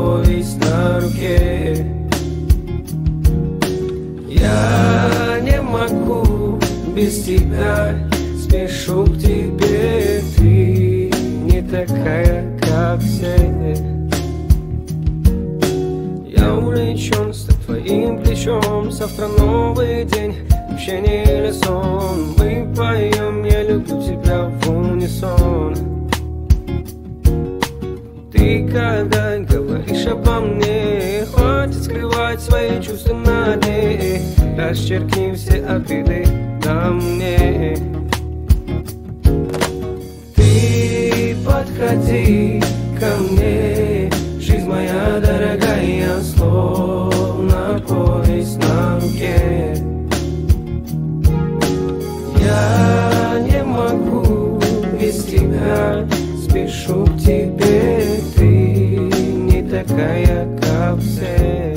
повесть на руке. Я не могу без тебя, спешу к тебе, ты не такая, как все. Я увлечен с твоим плечом, завтра новый день, общение или сон. Мы поем, я люблю тебя в унисон. Ты когда говоришь обо мне, хватит скрывать свои чувства на дне. Расчеркни все обиды на мне. Ты подходи ко мне, жизнь моя дорогая, словно повесть на руке. Я не могу без тебя, спешу к тебе, ты не такая, как все.